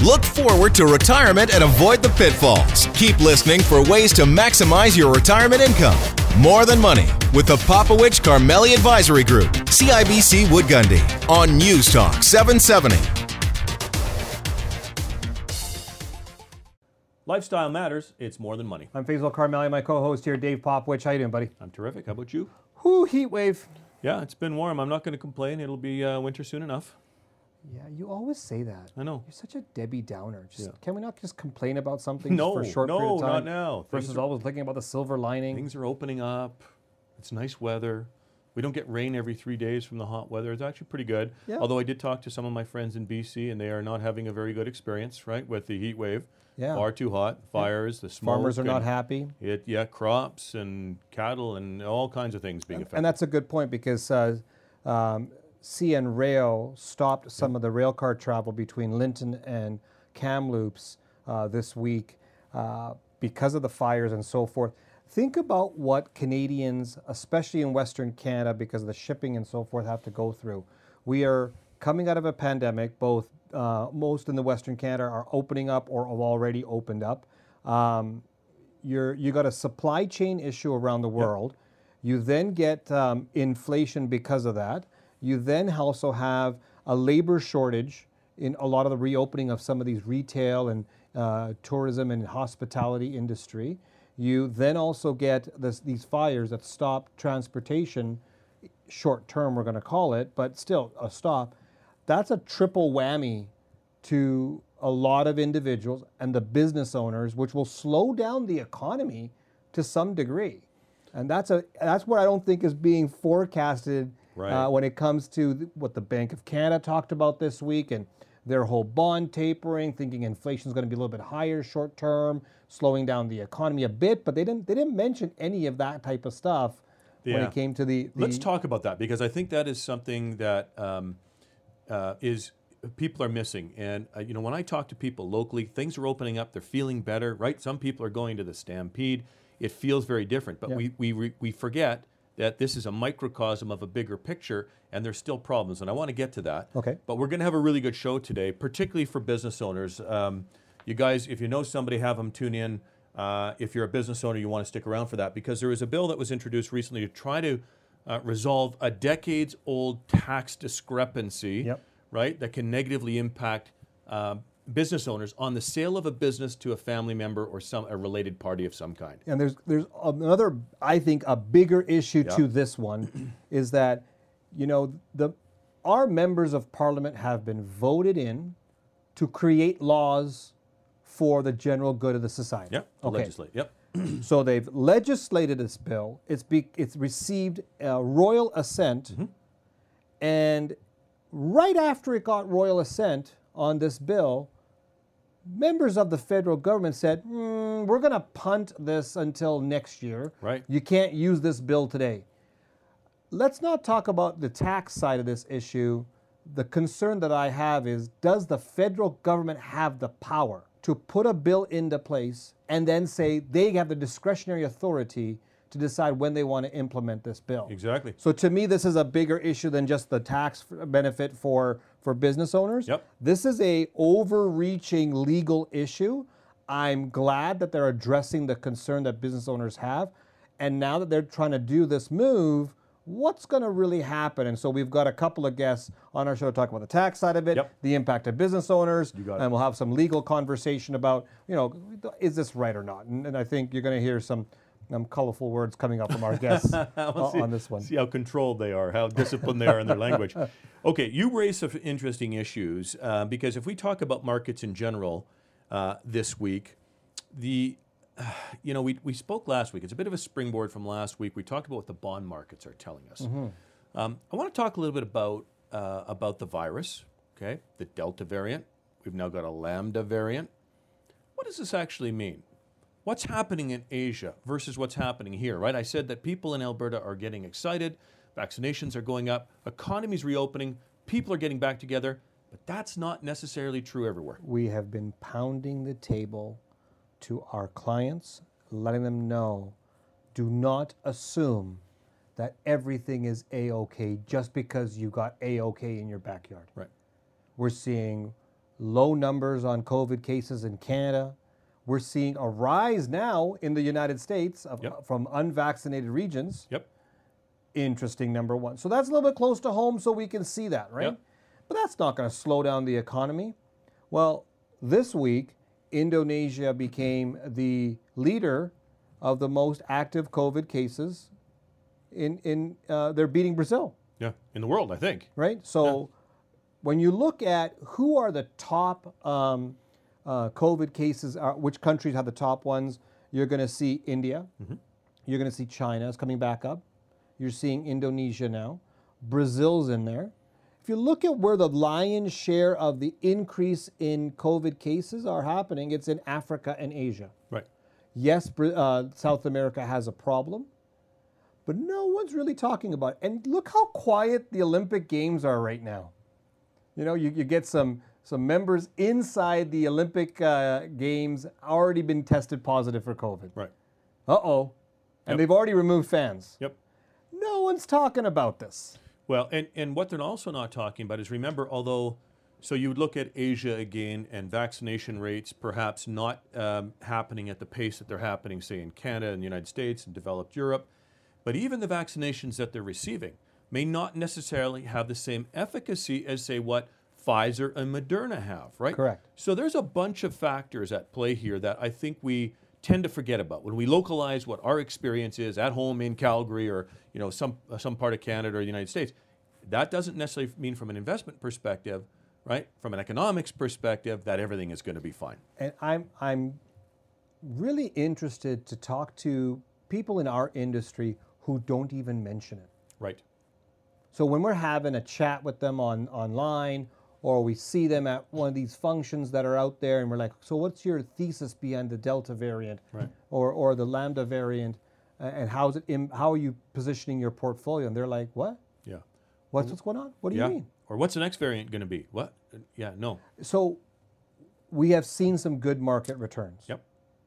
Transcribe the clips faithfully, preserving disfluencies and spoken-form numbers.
Look forward to retirement and avoid the pitfalls. Keep listening for ways to maximize your retirement income. More Than Money with the Popowich Carmeli Advisory Group, C I B C Wood Gundy, on News Talk seven seventy. Lifestyle matters. It's more than money. I'm Faisal Carmeli, my co-host here, Dave Popowich. How you doing, buddy? I'm terrific. How about you? Whoo, heat wave. Yeah, it's been warm. I'm not going to complain. It'll be uh, winter soon enough. Yeah, you always say that. I know. You're such a Debbie Downer. Just, Yeah. Can we not just complain about something No, for a short no, period of time? not now. Things Versus are- always thinking about the silver lining. Things are opening up. It's nice weather. We don't get rain every three days from the hot weather. It's actually pretty good. Yeah. Although I did talk to some of my friends in B C, and they are not having a very good experience, right, with the heat wave. Yeah. Far too hot. Fires, the smoke. Farmers are not and happy. It, yeah, crops and cattle and all kinds of things being affected. And that's a good point because uh, um, C N Rail stopped some of the rail car travel between Linton and Kamloops uh, this week uh, because of the fires and so forth. Think about what Canadians, especially in Western Canada, because of the shipping and so forth, have to go through. We are coming out of a pandemic. Both uh, most in the Western Canada are opening up or have already opened up. Um, you're you got a supply chain issue around the world. Yep. You then get um, inflation because of that. You then also have a labor shortage in a lot of the reopening of some of these retail and uh, tourism and hospitality industry. You then also get this, these fires that stop transportation, short term we're going to call it, but still a stop. That's a triple whammy to a lot of individuals and the business owners, which will slow down the economy to some degree. And that's a that's what I don't think is being forecasted right. uh, when it comes to th- what the Bank of Canada talked about this week and their whole bond tapering, thinking inflation is going to be a little bit higher short term, slowing down the economy a bit, but they didn't they didn't mention any of that type of stuff yeah. when it came to the, the... Let's talk about that, because I think that is something that um, uh, is people are missing. And uh, you know, when I talk to people locally, things are opening up. They're feeling better, right? Some people are going to the Stampede. It feels very different, but yeah. we we re- we forget that this is a microcosm of a bigger picture, and there's still problems, and I want to get to that. Okay. But we're going to have a really good show today, particularly for business owners. Um, you guys, if you know somebody, have them tune in. Uh, if you're a business owner, you want to stick around for that, because there is a bill that was introduced recently to try to uh, resolve a decades-old tax discrepancy, yep. right, that can negatively impact uh, business owners on the sale of a business to a family member or some a related party of some kind. And there's there's another, I think, a bigger issue yeah. to this one is that, you know, the our members of parliament have been voted in to create laws for the general good of the society. Yep, to okay. legislate, yep. So they've legislated this bill. It's be, it's received uh, royal assent, mm-hmm. and right after it got royal assent on this bill, members of the federal government said, mm, we're going to punt this until next year. Right. You can't use this bill today. Let's not talk about the tax side of this issue. The concern that I have is, does the federal government have the power to put a bill into place and then say they have the discretionary authority to decide when they want to implement this bill? Exactly. So to me, this is a bigger issue than just the tax benefit for, for business owners. Yep. This is a overreaching legal issue. I'm glad that they're addressing the concern that business owners have. And now that they're trying to do this move, what's going to really happen? And so we've got a couple of guests on our show to talk about the tax side of it, yep. the impact of business owners, You got it. and we'll have some legal conversation about, you know, is this right or not? And, and I think you're going to hear some Um, colorful words coming up from our guests we'll see, on this one. See how controlled they are, how disciplined they are in their language. Okay, you raised some interesting issues uh, because if we talk about markets in general uh, this week, the uh, you know we we spoke last week. It's a bit of a springboard from last week. We talked about what the bond markets are telling us. Mm-hmm. Um, I want to talk a little bit about uh, about the virus. Okay, the Delta variant. We've now got a Lambda variant. What does this actually mean? What's happening in Asia versus what's happening here, right? I said that people in Alberta are getting excited, vaccinations are going up, economy's reopening, people are getting back together, but that's not necessarily true everywhere. We have been pounding the table to our clients, letting them know, do not assume that everything is A-okay just because you got A-okay in your backyard. Right. We're seeing low numbers on COVID cases in Canada. We're seeing a rise now in the United States of, Yep. from unvaccinated regions. Yep. Interesting, number one. So that's a little bit close to home, so we can see that, right? Yep. But that's not going to slow down the economy. Well, this week, Indonesia became the leader of the most active COVID cases. In in uh, they're beating Brazil, Yeah. In the world, I think. right? So when you look at who are the top um, uh, COVID cases, are, which countries have the top ones, you're going to see India. Mm-hmm. You're going to see China is coming back up. You're seeing Indonesia now. Brazil's in there. If you look at where the lion's share of the increase in COVID cases are happening, it's in Africa and Asia. Right. Yes, Bra- uh, South America has a problem, but no one's really talking about it. And look how quiet the Olympic Games are right now. You know, you, you get some some members inside the Olympic uh, Games already been tested positive for COVID. Right. Uh-oh. And Yep. they've already removed fans. Yep. No one's talking about this. Well, and, and what they're also not talking about is, remember, although, so you would look at Asia again and vaccination rates perhaps not um, happening at the pace that they're happening, say, in Canada and the United States and developed Europe, but even the vaccinations that they're receiving may not necessarily have the same efficacy as, say, what Pfizer and Moderna have, right? Correct. So there's a bunch of factors at play here that I think we tend to forget about when we localize what our experience is at home in Calgary or you know some some part of Canada or the United States. That doesn't necessarily mean from an investment perspective, right? From an economics perspective, that everything is going to be fine. And I'm I'm really interested to talk to people in our industry who don't even mention it. Right. So when we're having a chat with them on online, or we see them at one of these functions that are out there, and we're like, so what's your thesis behind the Delta variant, Right. or or the Lambda variant, uh, and how's it? Im- how are you positioning your portfolio? And they're like, what? Yeah. What's what's going on? What do yeah. you mean? Or what's the next variant going to be? What? Uh, Yeah. No. So we have seen some good market returns. Yep.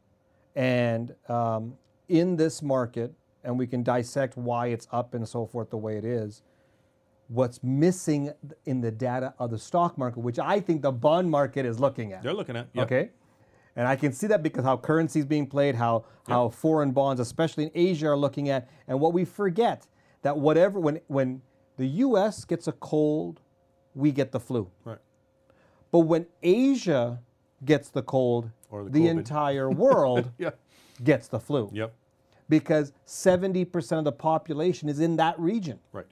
And um, in this market, and we can dissect why it's up and so forth the way it is, what's missing in the data of the stock market, which I think the bond market is looking at. They're looking at. Yep. Okay? And I can see that because how currency is being played, how, how foreign bonds, especially in Asia, are looking at. And what we forget, that whatever, when, when the U S gets a cold, we get the flu. Right. But when Asia gets the cold, Or the the COVID. entire world Yeah. gets the flu. Yep. Because seventy percent of the population is in that region. Right.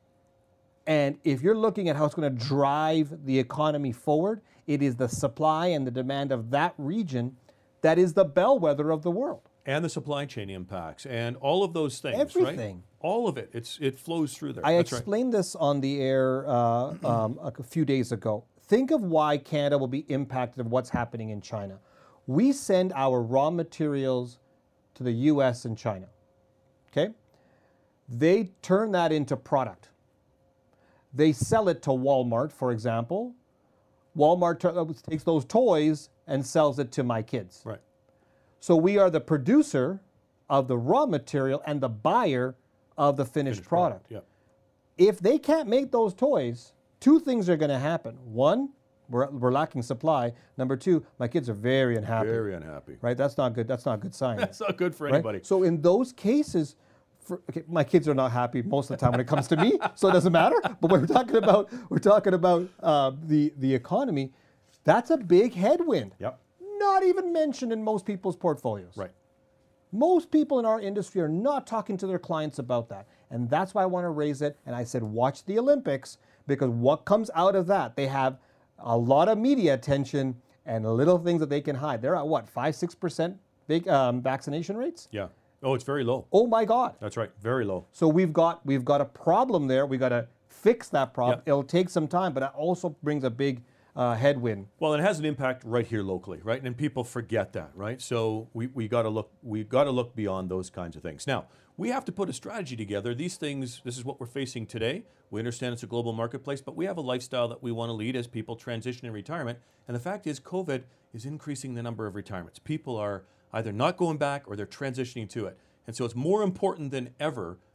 And if you're looking at how it's going to drive the economy forward, it is the supply and the demand of that region that is the bellwether of the world. And the supply chain impacts and all of those things. Everything. Right? All of it. It's it flows through there. I That's right. explained this on the air uh, um, a few days ago. Think of why Canada will be impacted of what's happening in China. We send our raw materials to the U S and China. Okay? They turn that into product. They sell it to Walmart, for example. Walmart t- takes those toys and sells it to my kids. Right. So we are the producer of the raw material and the buyer of the finished, Finished product. Yep. If they can't make those toys, two things are going to happen. One, we're, we're lacking supply. Number two, my kids are very unhappy. Very unhappy. Right? That's not good. That's not good science. That's not good for right? anybody. So in those cases, for, okay, my kids are not happy most of the time when it comes to me, so it doesn't matter. But when we're talking about we're talking about uh, the the economy, that's a big headwind. Yep. Not even mentioned in most people's portfolios. Right. Most people in our industry are not talking to their clients about that. And that's why I want to raise it. And I said, watch the Olympics, because what comes out of that, they have a lot of media attention and little things that they can hide. They're at what, five, six percent big um, vaccination rates? Yeah. Oh, it's very low. Oh my God. That's right. Very low. So we've got we've got a problem there. We've got to fix that problem. Yep. It'll take some time, but it also brings a big uh, headwind. Well, it has an impact right here locally, right? And people forget that, right? So we, we got to look we got to look beyond those kinds of things. Now, we have to put a strategy together. These things, this is what we're facing today. We understand it's a global marketplace, but we have a lifestyle that we want to lead as people transition in retirement. And the fact is, COVID is increasing the number of retirements. People are either not going back or they're transitioning to it. And so it's more important than ever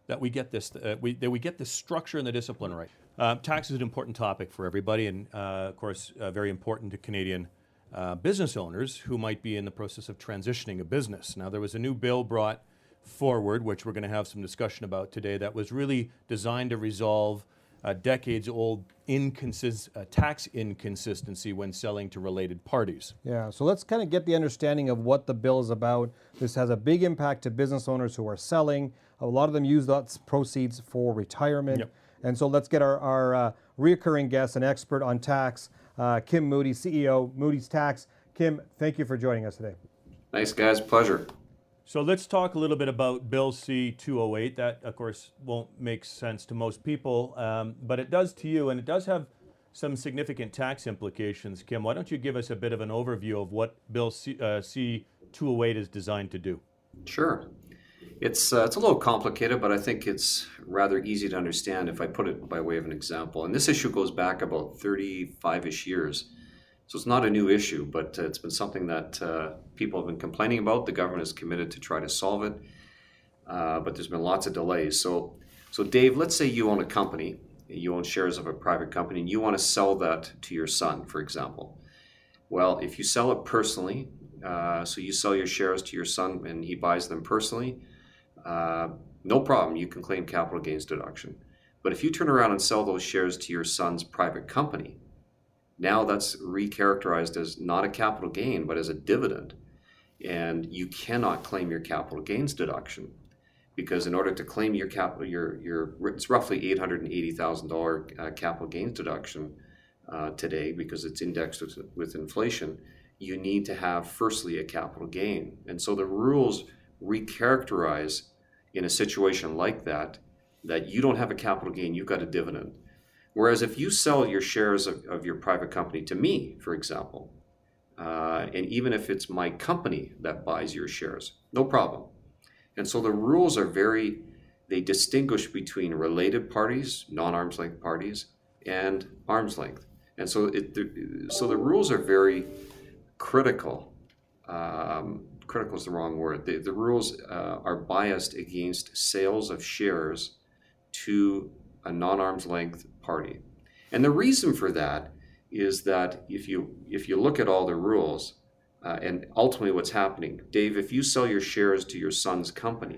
that we get this uh, we, that we get the structure and the discipline right. Uh, tax is an important topic for everybody, and uh, of course, uh, very important to Canadian uh, business owners who might be in the process of transitioning a business. Now, there was a new bill brought forward, which we're going to have some discussion about today, that was really designed to resolve a decades-old inconsist- uh, tax inconsistency when selling to related parties. Yeah, so let's kind of get the understanding of what the bill is about. This has a big impact to business owners who are selling. A lot of them use those proceeds for retirement. Yep. And so let's get our, our uh, reoccurring guest, an expert on tax, uh, Kim Moody, C E O, Moody's Tax. Kim, thank you for joining us today. Thanks, guys. Pleasure. So let's talk a little bit about Bill C two oh eight. That, of course, won't make sense to most people, um, but it does to you, and it does have some significant tax implications. Kim, why don't you give us a bit of an overview of what Bill C, uh, C two oh eight is designed to do? Sure. It's uh, it's a little complicated, but I think it's rather easy to understand if I put it by way of an example. And this issue goes back about thirty-five-ish years. So it's not a new issue, but uh, it's been something that uh, people have been complaining about. The government is committed to try to solve it, uh, but there's been lots of delays. So, so Dave, let's say you own a company, you own shares of a private company, and you want to sell that to your son, for example. Well, if you sell it personally, uh, so you sell your shares to your son and he buys them personally, uh, no problem, you can claim capital gains deduction. But if you turn around and sell those shares to your son's private company, now that's recharacterized as not a capital gain, but as a dividend. And you cannot claim your capital gains deduction because in order to claim your capital, your, your it's roughly eight hundred eighty thousand dollars uh, capital gains deduction uh, today because it's indexed with, with inflation, you need to have firstly a capital gain. And so the rules recharacterize in a situation like that, that you don't have a capital gain, you've got a dividend. Whereas if you sell your shares of, of your private company to me, for example, uh, and even if it's my company that buys your shares, no problem. And so the rules are very, they distinguish between related parties, non-arm's length parties, and arm's length. And so, it, the, so the rules are very critical. Um, critical is the wrong word. The, the rules uh, are biased against sales of shares to a non-arm's length party. And the reason for that is that if you if you look at all the rules, uh, and ultimately what's happening, Dave, if you sell your shares to your son's company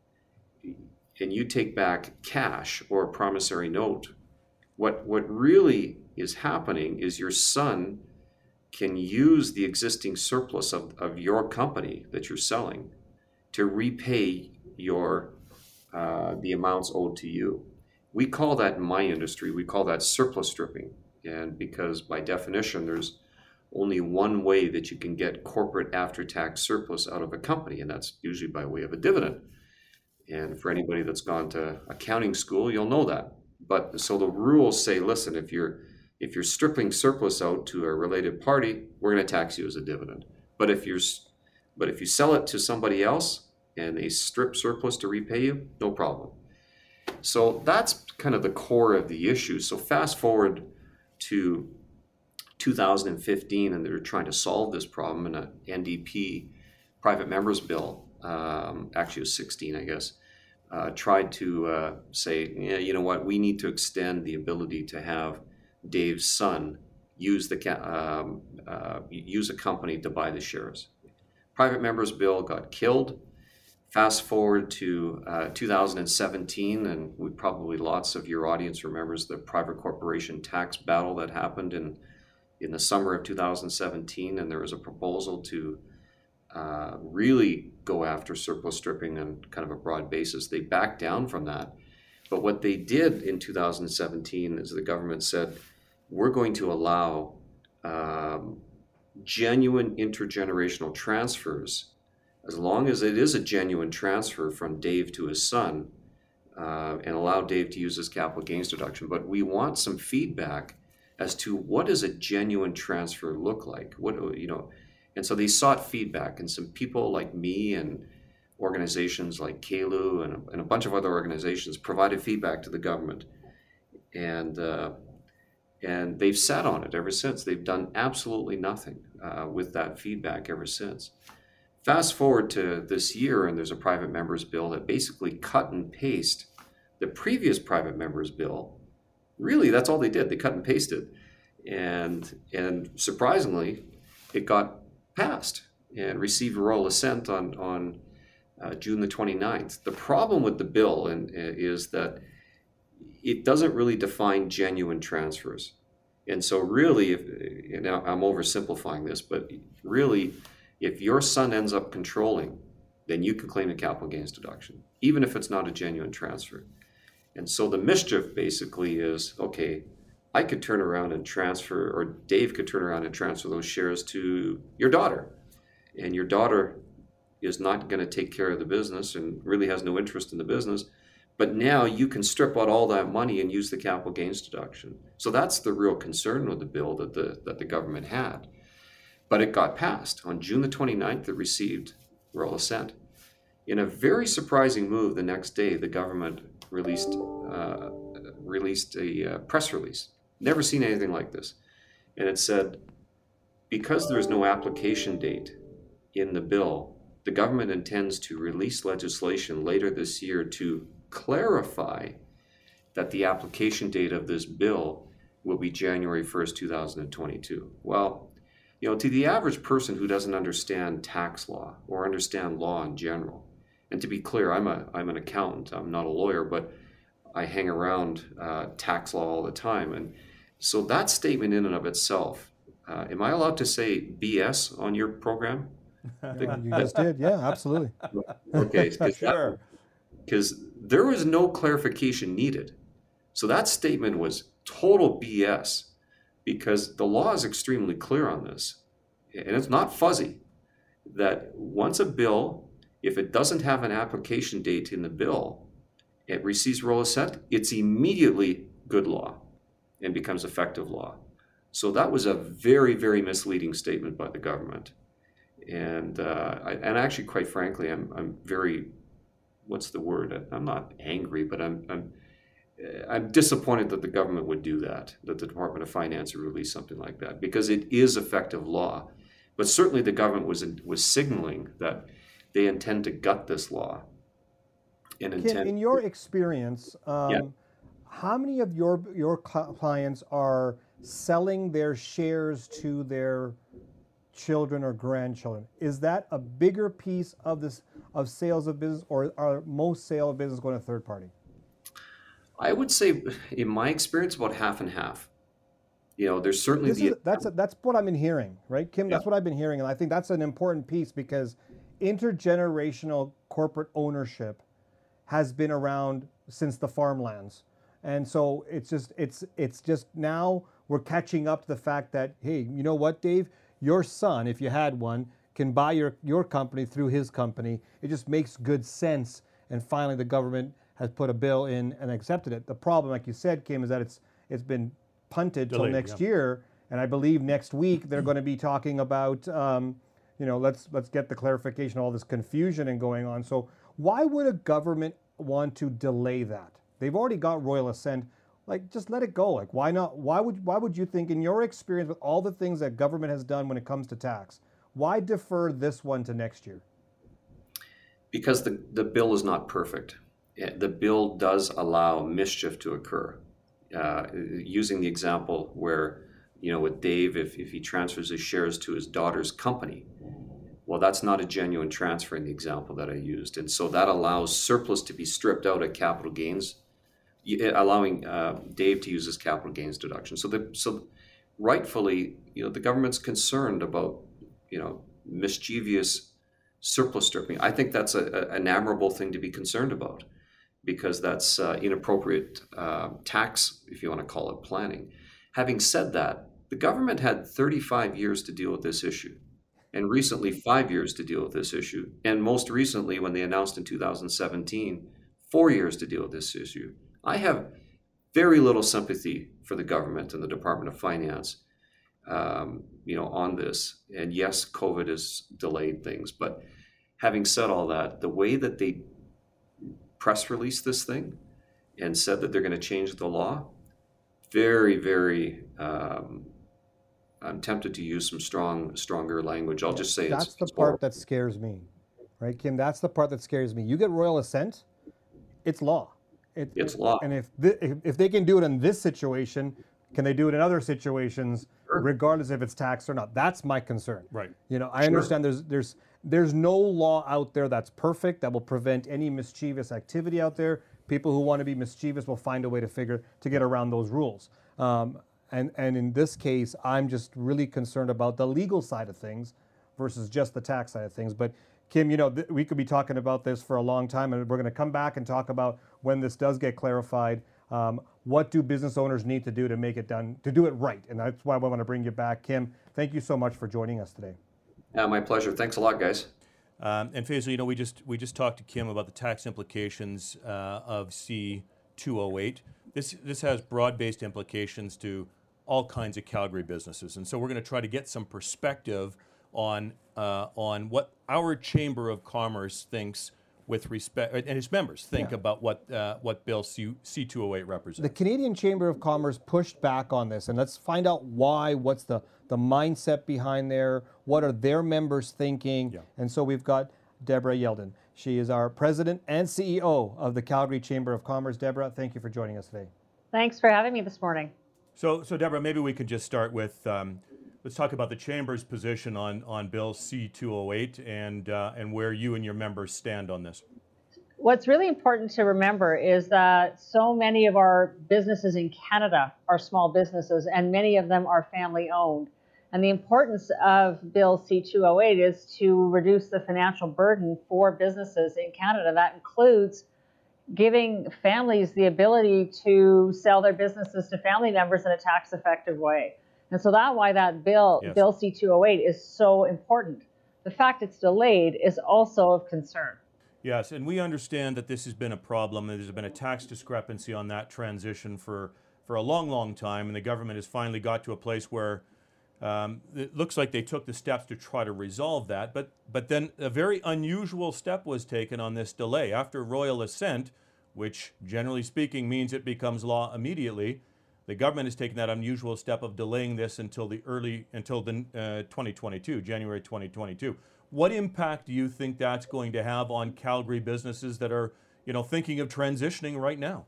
and you take back cash or a promissory note, what what really is happening is your son can use the existing surplus of, of your company that you're selling to repay your uh, the amounts owed to you. We call that in my industry, we call that surplus stripping. And because by definition, there's only one way that you can get corporate after-tax surplus out of a company, and that's usually by way of a dividend. And for anybody that's gone to accounting school, you'll know that. But so the rules say, listen, if you're if you're stripping surplus out to a related party, we're going to tax you as a dividend. But if you're but if you sell it to somebody else and they strip surplus to repay you, no problem. So that's kind of the core of the issue. So fast forward to two thousand fifteen, and they're trying to solve this problem in a N D P private members bill. Um, actually, it was sixteen, I guess. Uh, tried to uh, say, yeah, you know what? We need to extend the ability to have Dave's son use the ca- um, uh, use a company to buy the shares. Private members bill got killed. Fast forward to uh, two thousand seventeen, and we probably lots of your audience remembers the private corporation tax battle that happened in in the summer of two thousand seventeen, and there was a proposal to uh, really go after surplus stripping on kind of a broad basis. They backed down from that, but what they did in two thousand seventeen is the government said, we're going to allow um, genuine intergenerational transfers as long as it is a genuine transfer from Dave to his son, uh, and allow Dave to use his capital gains deduction. But we want some feedback as to what does a genuine transfer look like? What, you know, and so they sought feedback, and some people like me and organizations like K L U and a, and a bunch of other organizations provided feedback to the government. And uh, and they've sat on it ever since. They've done absolutely nothing uh, with that feedback ever since. Fast forward to this year, and there's a private members bill that basically cut and paste The previous private member's bill, really, that's all they did. They cut and pasted. And, and surprisingly, it got passed and received royal assent on, on uh, June the twenty-ninth. The problem with the bill and, uh, is that it doesn't really define genuine transfers. And so really, if, and I'm oversimplifying this, but really, if your son ends up controlling, then you can claim a capital gains deduction, even if it's not a genuine transfer. And so the mischief basically is, okay, I could turn around and transfer, or Dave could turn around and transfer those shares to your daughter. And your daughter is not going to take care of the business and really has no interest in the business. But now you can strip out all that money and use the capital gains deduction. So that's the real concern with the bill that the, that the government had. But it got passed. On June the twenty-ninth, it received royal assent. In a very surprising move, the next day, the government released uh, released a uh, press release. Never seen anything like this. And it said, because there is no application date in the bill, the government intends to release legislation later this year to clarify that the application date of this bill will be January first, two thousand twenty-two. Well, you know, to the average person who doesn't understand tax law or understand law in general, and to be clear, I'm a I'm an accountant, I'm not a lawyer, but I hang around uh, tax law all the time. And so that statement in and of itself, uh, am I allowed to say B S on your program? You just did, yeah, absolutely. Okay, Sure. because there was no clarification needed. So that statement was total B S, because the law is extremely clear on this. And it's not fuzzy, that once a bill, if it doesn't have an application date in the bill, it receives royal assent, it's immediately good law and becomes effective law. So that was a very, very misleading statement by the government. And uh, I, and actually, quite frankly, I'm I'm very, what's the word? I'm not angry, but I'm I'm I'm disappointed that the government would do that, that the Department of Finance would release something like that, because it is effective law. But certainly the government was was signaling that they intend to gut this law. And Kim, intend in your experience, um, Yeah. how many of your your cl- clients are selling their shares to their children or grandchildren? Is that a bigger piece of this of sales of business, or are most sale of business going to third party? I would say, in my experience, about half and half. You know, there's certainly This the is, that's that's what I've been hearing, right, Kim? That's Yeah. what I've been hearing, and I think that's an important piece, because intergenerational corporate ownership has been around since the farmlands, and so it's just it's it's just now we're catching up to the fact that, hey, you know what, Dave, your son, if you had one, can buy your your company through his company. It just makes good sense, and finally the government has put a bill in and accepted it. The problem, like you said, Kim, is that it's it's been punted till Delayed, next yeah. year, and I believe next week they're going to be talking about, um, you know, let's let's get the clarification of all this confusion and going on. So why would a government want to delay that? They've already got royal assent. Like, just let it go. Like, why not? Why would why would you think, in your experience with all the things that government has done when it comes to tax, why defer this one to next year? because the, the bill is not perfect. The bill does allow mischief to occur. Uh, using the example where, you know, with Dave, if, if he transfers his shares to his daughter's company, well, that's not a genuine transfer in the example that I used. And so that allows surplus to be stripped out at capital gains, allowing uh, Dave to use his capital gains deduction. So, the, so rightfully, you know, the government's concerned about, you know, mischievous surplus stripping. I think that's a, a, an admirable thing to be concerned about, because that's uh, inappropriate uh, tax, if you want to call it, planning. Having said that, the government had thirty-five years to deal with this issue, and recently five years to deal with this issue, and most recently, when they announced in two thousand seventeen, four years to deal with this issue. I have very little sympathy for the government and the Department of Finance, um, you know, on this. And yes, COVID has delayed things, but having said all that, the way that they press released this thing and said that they're going to change the law, very, very, um, I'm tempted to use some strong, stronger language. I'll just say that's it's, the it's part horrible. that scares me, right, Kim? That's the part that scares me. You get royal assent, it's law. It, it's law. And if, th- if if they can do it in this situation, can they do it in other situations, Sure. regardless if it's taxed or not? That's my concern. Right. You know, I Sure. understand there's there's there's no law out there that's perfect that will prevent any mischievous activity out there. People who want to be mischievous will find a way to figure to get around those rules. Um, and and in this case, I'm just really concerned about the legal side of things versus just the tax side of things. But Kim, you know, th- we could be talking about this for a long time, and we're going to come back and talk about when this does get clarified. Um, what do business owners need to do to make it done, to do it right? And that's why I want to bring you back. Kim, thank you so much for joining us today. Yeah, my pleasure. Thanks a lot, guys. Um, and Faisal, you know, we just we just talked to Kim about the tax implications uh, of C two oh eight. This this has broad-based implications to all kinds of Calgary businesses, and so we're going to try to get some perspective on uh, on what our Chamber of Commerce thinks with respect, and its members think Yeah. about what uh, what Bill C two oh eight represents. The Canadian Chamber of Commerce pushed back on this, and let's find out why. What's the, the mindset behind there? What are their members thinking? Yeah. And so we've got Deborah Yelden. She is our president and C E O of the Calgary Chamber of Commerce. Deborah, thank you for joining us today. Thanks for having me this morning. So, so Deborah, maybe we could just start with um, let's talk about the Chamber's position on on Bill C two oh eight and uh, and where you and your members stand on this. What's really important to remember is that so many of our businesses in Canada are small businesses, and many of them are family owned. And the importance of Bill C two oh eight is to reduce the financial burden for businesses in Canada. That includes giving families the ability to sell their businesses to family members in a tax effective way. And so that's why that bill, Yes. Bill C two oh eight, is so important. The fact it's delayed is also of concern. Yes, and we understand that this has been a problem. There's been a tax discrepancy on that transition for, for a long, long time, and the government has finally got to a place where um, it looks like they took the steps to try to resolve that. But, but then a very unusual step was taken on this delay. After royal assent, which generally speaking means it becomes law immediately, the government has taken that unusual step of delaying this until the early, until the uh, twenty twenty-two, January twenty twenty-two. What impact do you think that's going to have on Calgary businesses that are, you know, thinking of transitioning right now?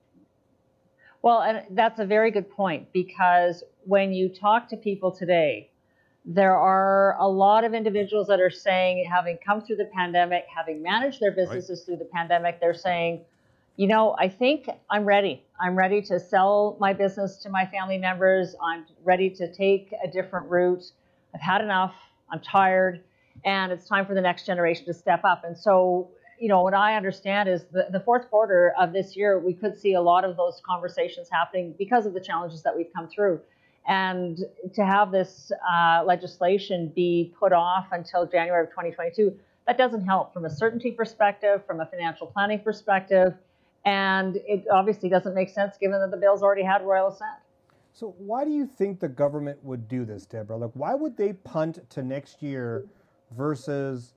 Well, and that's a very good point, because when you talk to people today, there are a lot of individuals that are saying, having come through the pandemic, having managed their businesses through the pandemic, they're saying, you know, I think I'm ready. I'm ready to sell my business to my family members. I'm ready to take a different route. I've had enough. I'm tired. And it's time for the next generation to step up. And so, you know, what I understand is the, the fourth quarter of this year, we could see a lot of those conversations happening because of the challenges that we've come through. And to have this uh, legislation be put off until January of twenty twenty-two, that doesn't help from a certainty perspective, from a financial planning perspective. And it obviously doesn't make sense given that the bill's already had royal assent. So why do you think the government would do this, Deborah? Like, why would they punt to next year versus,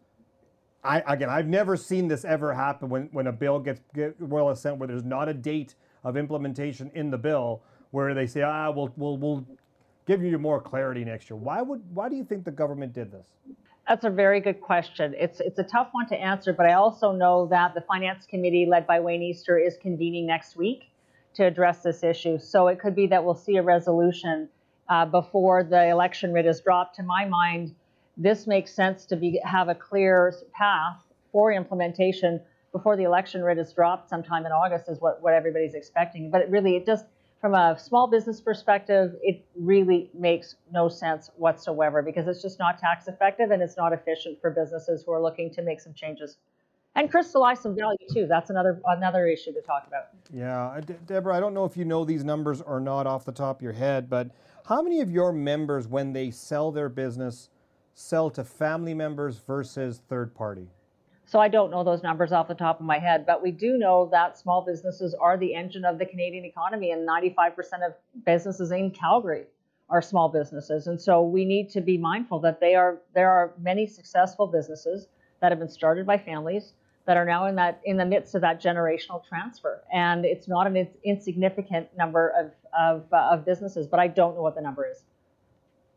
I again, I've never seen this ever happen when, when a bill gets get royal assent where there's not a date of implementation in the bill where they say, ah, we'll, we'll, we'll give you more clarity next year. Why would, why do you think the government did this? That's a very good question. It's it's a tough one to answer, but I also know that the Finance Committee led by Wayne Easter is convening next week to address this issue. So it could be that we'll see a resolution uh, before the election writ is dropped. To my mind, this makes sense to be have a clear path for implementation before the election writ is dropped sometime in August is what, what everybody's expecting. But it really, it just, from a small business perspective, it really makes no sense whatsoever because it's just not tax effective and it's not efficient for businesses who are looking to make some changes and crystallize some value too. That's another another issue to talk about. Yeah, De- Deborah, I don't know if you know these numbers or not off the top of your head, but how many of your members, when they sell their business, sell to family members versus third party? So I don't know those numbers off the top of my head, but we do know that small businesses are the engine of the Canadian economy, and ninety-five percent of businesses in Calgary are small businesses. And so we need to be mindful that they are there are many successful businesses that have been started by families that are now in that in the midst of that generational transfer. And it's not an ins- insignificant number of of, uh, of businesses, but I don't know what the number is.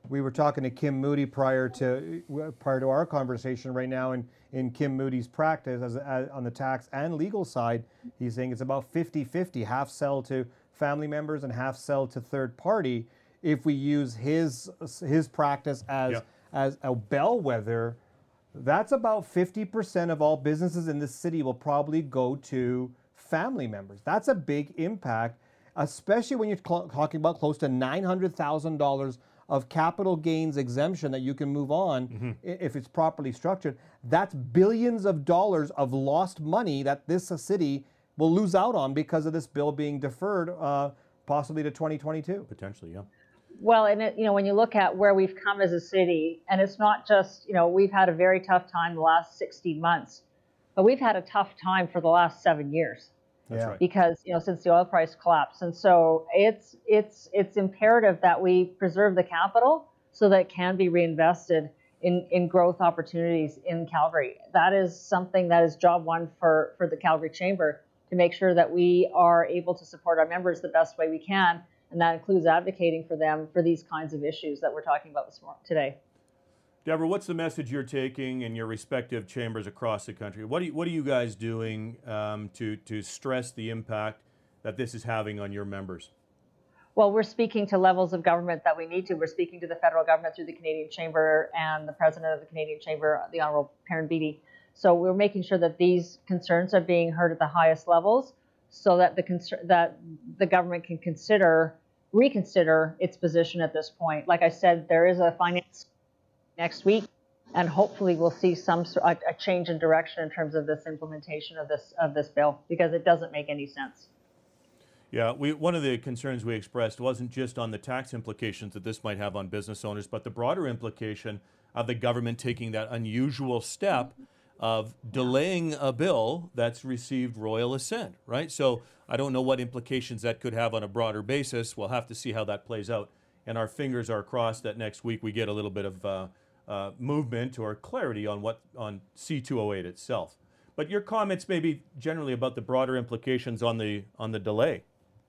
We were talking to Kim Moody prior to prior to our conversation right now, and in Kim Moody's practice as, as on the tax and legal side, he's saying it's about fifty fifty, half sell to family members and half sell to third party. If we use his his practice as Yeah. as a bellwether, that's about fifty percent of all businesses in this city will probably go to family members. That's a big impact, especially when you're cl- talking about close to nine hundred thousand dollars of capital gains exemption that you can move on Mm-hmm. i- if it's properly structured. That's billions of dollars of lost money that this uh, city will lose out on because of this bill being deferred, uh, possibly to twenty twenty-two. Potentially, yeah. Well, and it, you know, when you look at where we've come as a city, and it's not just, you know, we've had a very tough time the last sixteen months, but we've had a tough time for the last seven years. That's Yeah. right. Because, you know, since the oil price collapsed. And so it's it's it's imperative that we preserve the capital so that it can be reinvested in, in growth opportunities in Calgary. That is something that is job one for, for the Calgary Chamber, to make sure that we are able to support our members the best way we can. And that includes advocating for them for these kinds of issues that we're talking about this morning, today. Deborah, what's the message you're taking in your respective chambers across the country? What are you, what are you guys doing um, to, to stress the impact that this is having on your members? Well, we're speaking to levels of government that we need to. We're speaking to the federal government through the Canadian Chamber and the president of the Canadian Chamber, the Honourable Perrin Beatty. So we're making sure that these concerns are being heard at the highest levels, so that the concern that the government can consider reconsider its position at this point. Like I said, there is a finance next week, and hopefully we'll see some a, a change in direction in terms of this implementation of this of this bill, because it doesn't make any sense. Yeah, we, one of the concerns we expressed wasn't just on the tax implications that this might have on business owners, but the broader implication of the government taking that unusual step of delaying a bill that's received royal assent, right? So I don't know what implications that could have on a broader basis. We'll have to see how that plays out. And our fingers are crossed that next week we get a little bit of uh, uh, movement or clarity on what on C two oh eight itself. But your comments maybe generally about the broader implications on the on the delay.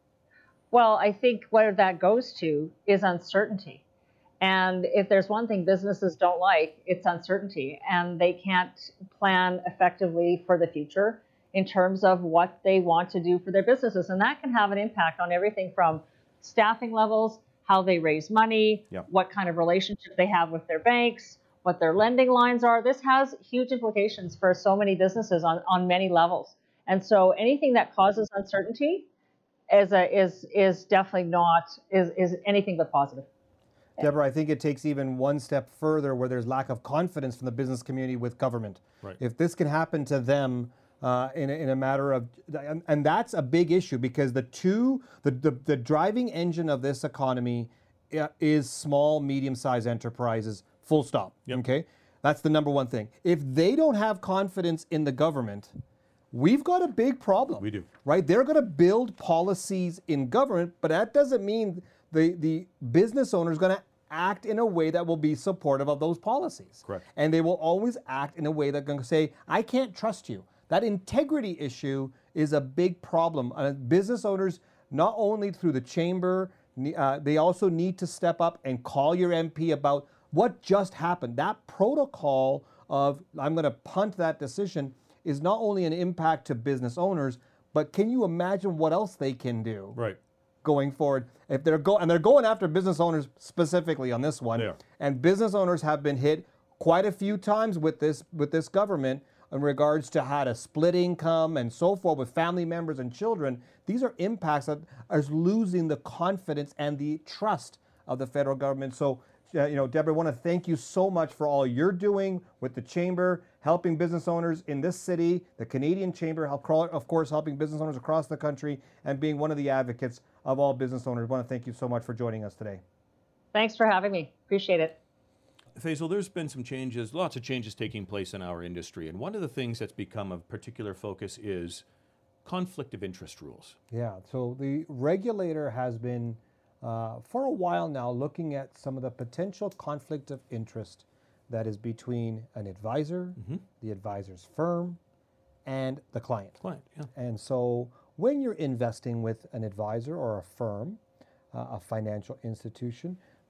Well, I think where that goes to is uncertainty. And if there's one thing businesses don't like, it's uncertainty. And they can't plan effectively for the future in terms of what they want to do for their businesses. And that can have an impact on everything from staffing levels, how they raise money, Yep. what kind of relationship they have with their banks, what their lending lines are. This has huge implications for so many businesses on, on many levels. And so anything that causes uncertainty is a, is is definitely not is is anything but positive. Deborah, I think it takes even one step further where there's lack of confidence from the business community with government. Right. If this can happen to them uh, in, a, in a matter of, and, and that's a big issue because the two, the, the, the driving engine of this economy uh, is small, medium-sized enterprises, full stop, Yep. okay? That's the number one thing. If they don't have confidence in the government, we've got a big problem. We do. Right? They're going to build policies in government, but that doesn't mean the, the business owner is going to act in a way that will be supportive of those policies. Correct. And they will always act in a way that's going to say, I can't trust you. That integrity issue is a big problem. Uh, business owners, not only through the chamber, uh, they also need to step up and call your M P about what just happened. That protocol of, I'm going to punt that decision, is not only an impact to business owners, but can you imagine what else they can do Right. going forward? If they're go and they're going after business owners specifically on this one, They are. and business owners have been hit quite a few times with this with this government in regards to how to split income and so forth with family members and children. These are impacts that are losing the confidence and the trust of the federal government. So, uh, you know, Deborah, I want to thank you so much for all you're doing with the Chamber, helping business owners in this city, the Canadian Chamber, of course, helping business owners across the country, and being one of the advocates of all business owners. I want to thank you so much for joining us today. Thanks for having me. Appreciate it. Faisal, there's been some changes, lots of changes taking place in our industry. And one of the things that's become of particular focus is conflict of interest rules. Yeah, so the regulator has been, uh, for a while now, looking at some of the potential conflict of interest that is between an advisor, Mm-hmm. the advisor's firm, and the client. Client, yeah. And so when you're investing with an advisor or a firm, uh, a financial institution,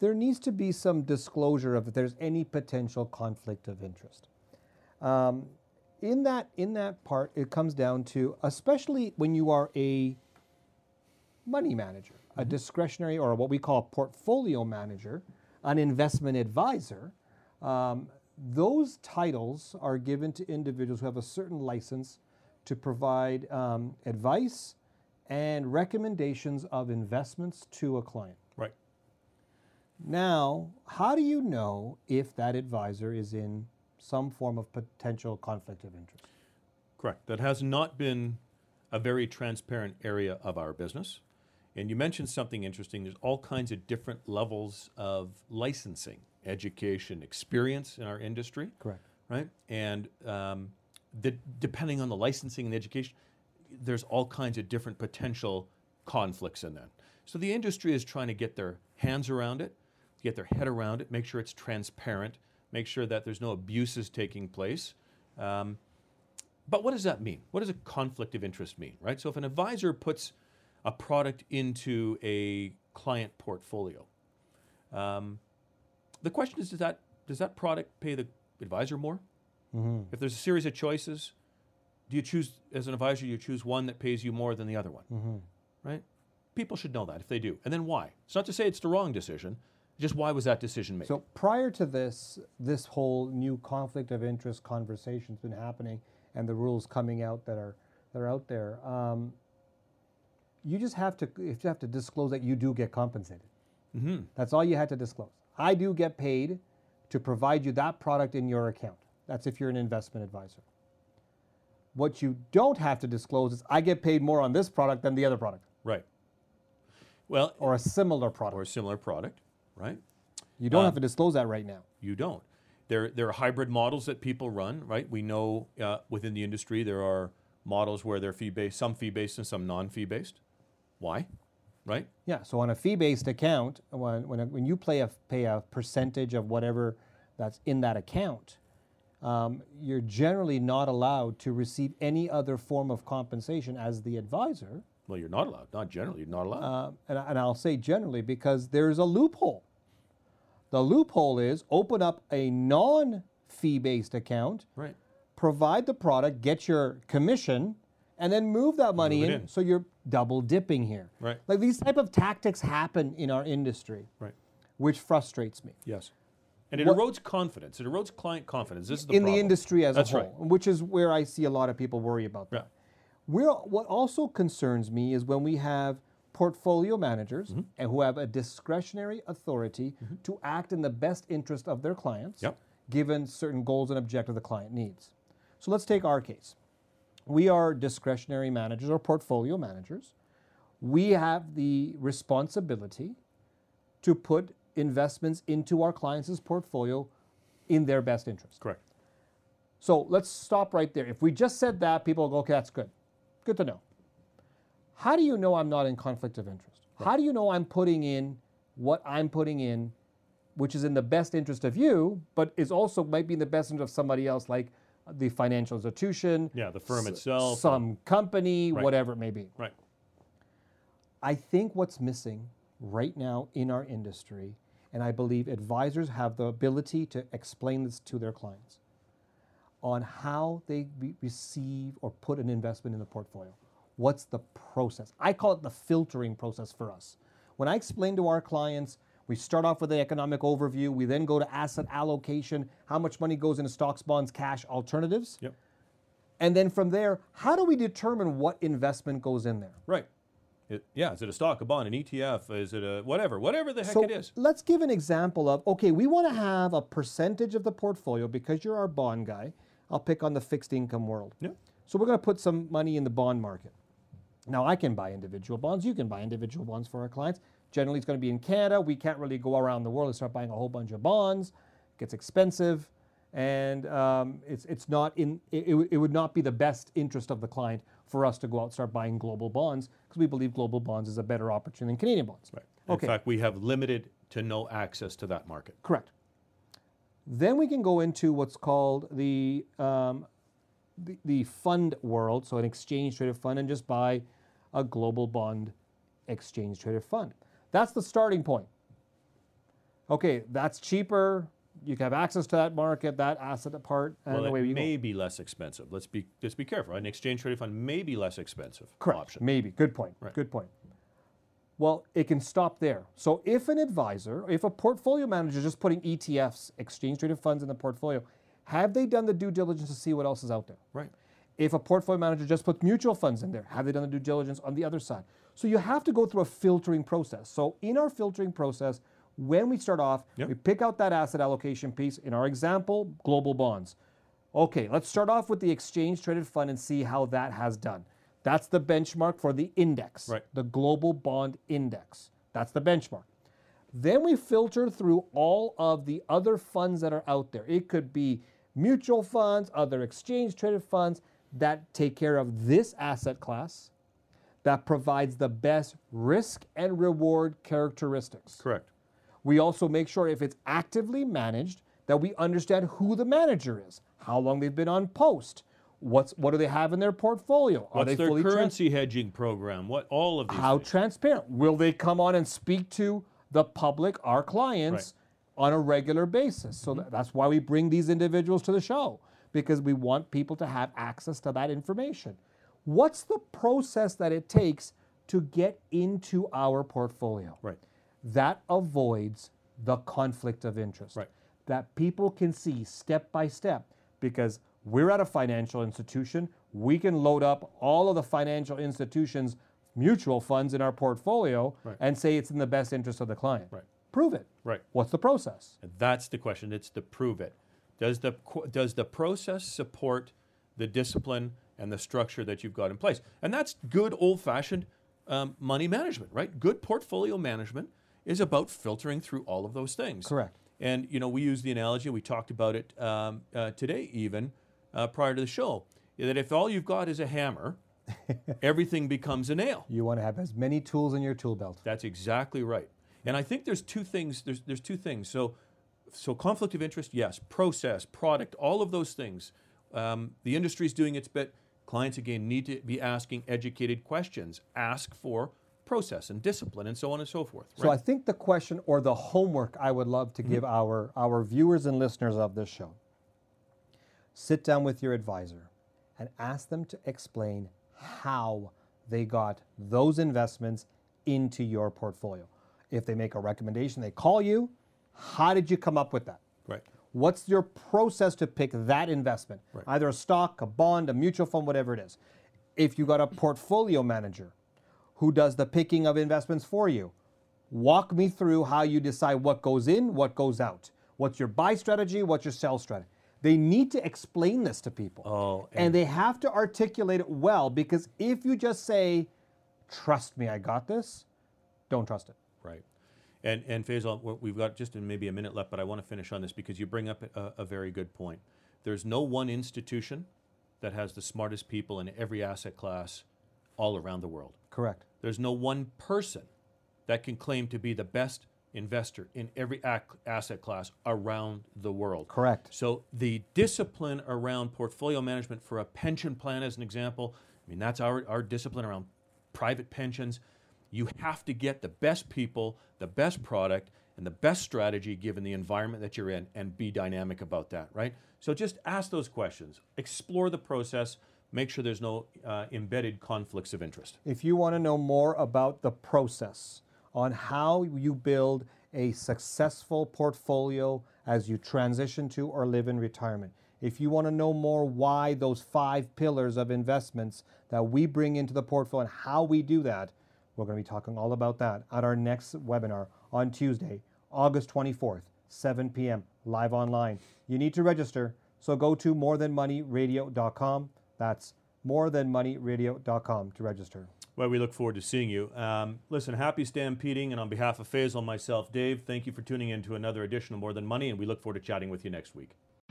there needs to be some disclosure of if there's any potential conflict of interest. Um, in that in that part, it comes down to, especially when you are a money manager, mm-hmm. a discretionary or what we call a portfolio manager, an investment advisor, um, those titles are given to individuals who have a certain license to provide um, advice and recommendations of investments to a client. Right. Now, how do you know if that advisor is in some form of potential conflict of interest? Correct. That has not been a very transparent area of our business. And you mentioned something interesting. There's all kinds of different levels of licensing, education, experience in our industry. Correct. Right? And um, the, depending on the licensing and the education, there's all kinds of different potential conflicts in that. So the industry is trying to get their hands around it, get their head around it, make sure it's transparent, make sure that there's no abuses taking place. Um, but what does that mean? What does a conflict of interest mean, right? So if an advisor puts a product into a client portfolio, um, the question is, does that, does that product pay the advisor more? Mm-hmm. If there's a series of choices, do you choose, as an advisor, you choose one that pays you more than the other one, mm-hmm. right? People should know that if they do. And then why? It's not to say it's the wrong decision, just why was that decision made? So prior to this, this whole new conflict of interest conversation's been happening and the rules coming out that are, that are out there. Um, you just have to, you have to disclose that you do get compensated. Mm-hmm. That's all you had to disclose. I do get paid to provide you that product in your account. That's if you're an investment advisor. What you don't have to disclose is I get paid more on this product than the other product. Right. Well, or a similar product. Or a similar product, right? You don't um, have to disclose that right now. You don't. There, there are hybrid models that people run, right? We know uh, within the industry there are models where they're fee-based, some fee-based and some non-fee-based. Why? Right? Yeah, so on a fee-based account, when, when, when you play a, pay a percentage of whatever that's in that account, Um, you're generally not allowed to receive any other form of compensation as the advisor. Well, you're not allowed. Not generally, you're not allowed. Uh, and, and I'll say generally because there's a loophole. The loophole is open up a non-fee-based account, right. provide the product, get your commission, and then move that money move in, in. So you're double dipping here. Right. Like these type of tactics happen in our industry, right. which frustrates me. Yes. And it what, erodes confidence. It erodes client confidence. This is the in problem. the industry as That's a whole, right. which is where I see a lot of people worry about that. Yeah. We're, what also concerns me is when we have portfolio managers mm-hmm. and who have a discretionary authority mm-hmm. to act in the best interest of their clients, yep. given certain goals and objectives the client needs. So let's take our case. We are discretionary managers or portfolio managers. We have the responsibility to put investments into our clients' portfolio in their best interest. Correct. So let's stop right there. If we just said that, people will go, okay, that's good. Good to know. How do you know I'm not in conflict of interest? Right. How do you know I'm putting in what I'm putting in, which is in the best interest of you, but is also might be in the best interest of somebody else, like the financial institution, yeah, the firm s- itself, some company, right. whatever it may be. Right. I think what's missing right now in our industry, and I believe advisors have the ability to explain this to their clients, on how they re- receive or put an investment in the portfolio. What's the process? I call it the filtering process for us. When I explain to our clients, we start off with the economic overview, we then go to asset allocation, how much money goes into stocks, bonds, cash, alternatives. Yep. And then from there, how do we determine what investment goes in there? Right. It, yeah, is it a stock, a bond, an E T F? Is it a whatever, whatever the heck so it is? Let's give an example of, okay, we want to have a percentage of the portfolio, because you're our bond guy, I'll pick on the fixed income world. Yeah. So we're going to put some money in the bond market. Now I can buy individual bonds, you can buy individual bonds for our clients. Generally it's going to be in Canada. We can't really go around the world and start buying a whole bunch of bonds. It gets expensive, and um, it's it's not in, it, it would not be the best interest of the client for us to go out and start buying global bonds, because we believe global bonds is a better opportunity than Canadian bonds. Right. Okay. In fact, we have limited to no access to that market. Correct. Then we can go into what's called the, um, the, the fund world, so an exchange-traded fund, and just buy a global bond exchange-traded fund. That's the starting point. okay, that's cheaper. You can have access to that market, that asset apart, and Well, away it we may go. be less expensive. Let's be let's be careful. An exchange traded fund may be less expensive Correct. option. Maybe. Good point. Right. Good point. Well, it can stop there. So if an advisor, if a portfolio manager is just putting E T Fs, exchange traded funds in the portfolio, have they done the due diligence to see what else is out there? Right. If a portfolio manager just puts mutual funds in there, have they done the due diligence on the other side? So you have to go through a filtering process. So in our filtering process, when we start off, Yep. we pick out that asset allocation piece. In our example, global bonds. Okay, let's start off with the exchange traded fund and see how that has done. That's the benchmark for the index, Right. the global bond index. That's the benchmark. Then we filter through all of the other funds that are out there. It could be mutual funds, other exchange traded funds that take care of this asset class, that provides the best risk and reward characteristics. Correct. We also make sure if it's actively managed that we understand who the manager is, how long they've been on post, what's what do they have in their portfolio, are What's they their fully trans- currency hedging program? What all of these how things. transparent? Will they come on and speak to the public, our clients, on a regular basis? So th- that's why we bring these individuals to the show, because we want people to have access to that information. What's the process that it takes to get into our portfolio? Right. That avoids the conflict of interest. Right. That people can see step by step, because we're at a financial institution. We can load up all of the financial institutions' mutual funds in our portfolio Right. and say it's in the best interest of the client. Right. Prove it. Right. What's the process? And that's the question. It's to prove it. Does the qu- does the process support the discipline and the structure that you've got in place? And that's good old-fashioned um, money management, right? Good portfolio management is about filtering through all of those things. Correct. And you know, we use the analogy. We talked about it um, uh, today, even uh, prior to the show, that if all you've got is a hammer, everything becomes a nail. You want to have as many tools in your tool belt. That's exactly right. And I think there's two things. There's there's two things. So, so conflict of interest, yes. Process, product, all of those things. Um, the industry is doing its bit. Clients again need to be asking educated questions. Ask for process and discipline, and so on and so forth. So I Right? think the question or the homework I would love to give our, our viewers and listeners of this show, sit down with your advisor and ask them to explain how they got those investments into your portfolio. If they make a recommendation, they call you, how did you come up with that? Right. What's your process to pick that investment? Right. Either a stock, a bond, a mutual fund, whatever it is. If you got a portfolio manager who does the picking of investments for you, walk me through how you decide what goes in, what goes out. What's your buy strategy? What's your sell strategy? They need to explain this to people. Oh, and, and- they have to articulate it well, because if you just say, trust me, I got this, don't trust it. Right. And and Faisal, we- we've got just maybe a minute left, but I want to finish on this because you bring up a, a very good point. There's no one institution that has the smartest people in every asset class all around the world. Correct. There's no one person that can claim to be the best investor in every ac- asset class around the world. Correct. So the discipline around portfolio management for a pension plan, as an example, I mean, that's our, our discipline around private pensions. You have to get the best people, the best product, and the best strategy given the environment that you're in, and be dynamic about that, right? So just ask those questions, explore the process, make sure there's no uh, embedded conflicts of interest. If you want to know more about the process on how you build a successful portfolio as you transition to or live in retirement, if you want to know more why those five pillars of investments that we bring into the portfolio and how we do that, we're going to be talking all about that at our next webinar on Tuesday, August twenty-fourth, seven p.m., live online. You need to register, so go to more than money radio dot com. That's more than money radio dot com to register. Well, we look forward to seeing you. Um, listen, happy stampeding, and on behalf of Faisal and myself, Dave, thank you for tuning in to another edition of More Than Money, and we look forward to chatting with you next week.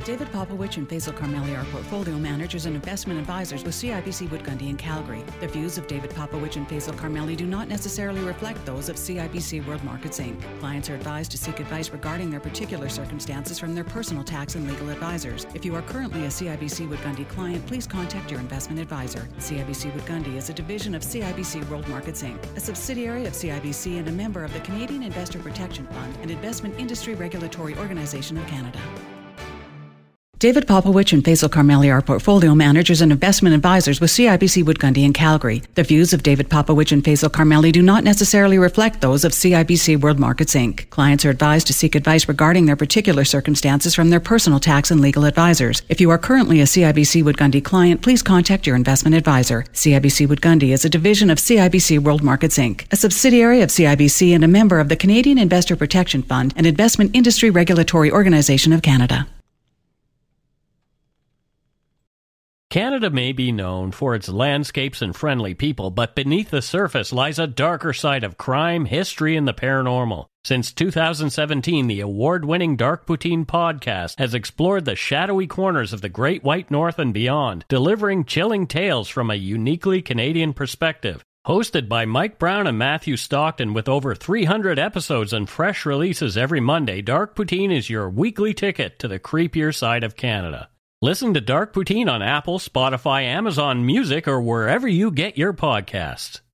David Popowich and Faisal Karmali are portfolio managers and investment advisors with C I B C Wood Gundy in Calgary. The views of David Popowich and Faisal Karmali do not necessarily reflect those of C I B C World Markets Incorporated. Clients are advised to seek advice regarding their particular circumstances from their personal tax and legal advisors. If you are currently a C I B C Wood Gundy client, please contact your investment advisor. C I B C Wood Gundy is a division of C I B C World Markets Incorporated, a subsidiary of C I B C and a member of the Canadian Investor Protection Fund and Investment Industry Regulatory Organization of Canada. David Popowich and Faisal Karmali are portfolio managers and investment advisors with C I B C Wood Gundy in Calgary. The views of David Popowich and Faisal Karmali do not necessarily reflect those of C I B C World Markets Incorporated. Clients are advised to seek advice regarding their particular circumstances from their personal tax and legal advisors. If you are currently a C I B C Wood Gundy client, please contact your investment advisor. C I B C Wood Gundy is a division of C I B C World Markets Incorporated, a subsidiary of C I B C and a member of the Canadian Investor Protection Fund and Investment Industry Regulatory Organization of Canada. Canada may be known for its landscapes and friendly people, but beneath the surface lies a darker side of crime, history, and the paranormal. Since two thousand seventeen, the award-winning Dark Poutine podcast has explored the shadowy corners of the Great White North and beyond, delivering chilling tales from a uniquely Canadian perspective. Hosted by Mike Brown and Matthew Stockton with over three hundred episodes and fresh releases every Monday, Dark Poutine is your weekly ticket to the creepier side of Canada. Listen to Dark Poutine on Apple, Spotify, Amazon Music, or wherever you get your podcasts.